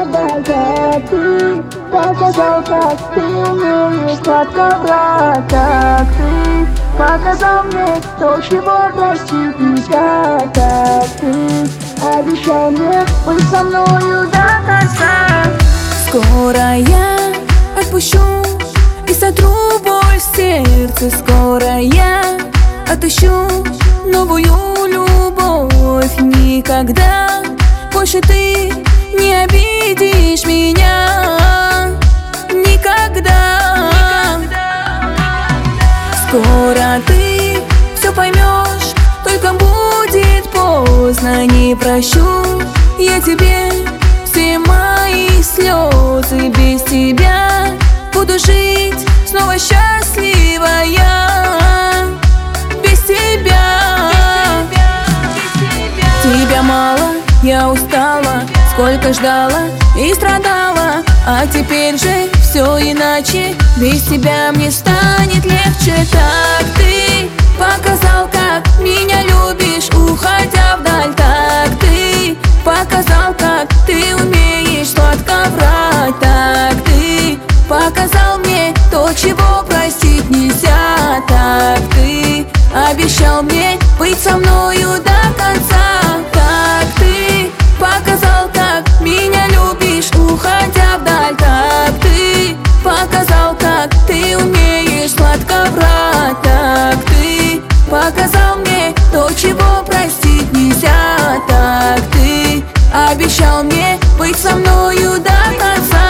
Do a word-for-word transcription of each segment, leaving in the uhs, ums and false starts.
хотя бы как ты показал, как ты умеешь сладко врать, как ты показал мне то, чего простить нельзя, как ты обещал мне быть со мною до конца. Скоро я отпущу и сотру боль в сердце. Скоро я отыщу новую любовь. Никогда больше ты не обидишь меня. Никогда. Скоро ты все поймешь, только будет поздно. Не прощу я тебе все мои слезы. Без тебя буду жить снова счастливая. Без тебя. Тебя мало, я устала, сколько ждала и страдала. А теперь же все иначе, без тебя мне станет легче. Так ты показал, как меня любишь, уходя вдаль. Так ты показал, как ты умеешь сладко врать. Так ты показал мне то, чего простить нельзя. Так ты обещал мне быть со мною до конца. Так ты показал, как меня любишь, уходя вдаль. Так ты показал, как ты умеешь сладко врать. Так ты показал мне то, чего простить нельзя. Так ты обещал мне быть со мною до конца.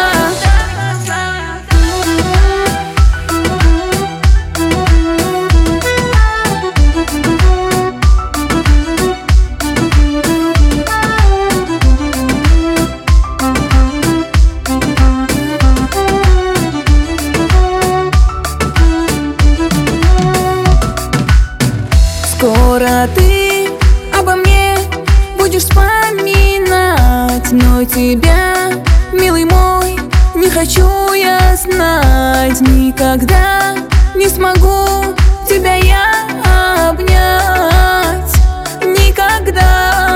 Скоро ты обо мне будешь вспоминать, но тебя, милый мой, не хочу я знать. Никогда не смогу тебя я обнять. Никогда.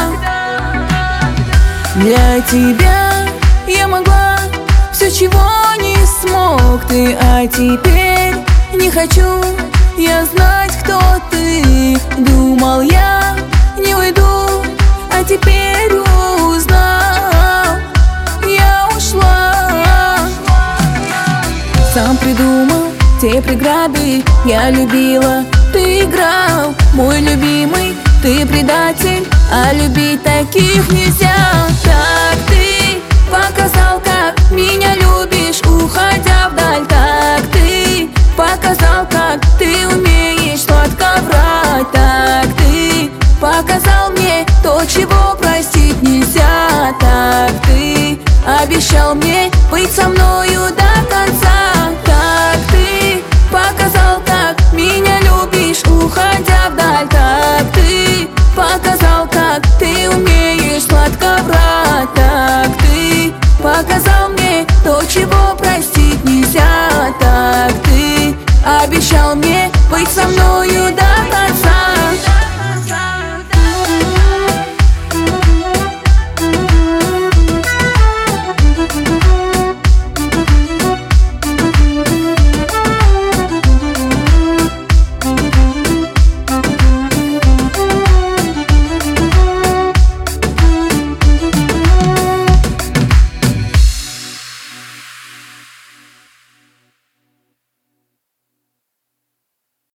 Для тебя я могла все, чего не смог ты. А теперь не хочу я знать, кто ты. Думал, я не уйду, а теперь узнал, я ушла. Сам придумал те преграды, я любила, ты играл. Мой любимый, ты предатель, а любить таких нельзя. Так ты показал, как меня любишь, уходя вдаль. Так ты показал, как ты умеешь сладко врать. Так ты показал мне то, чего простить нельзя. Так ты обещал мне быть со мною до конца. Так ты показал, как меня любишь, уходя вдаль. Так ты показал, как ты умеешь сладко врать. Так ты показал мне то, чего простить нельзя. Так ты обещал мне быть со мною до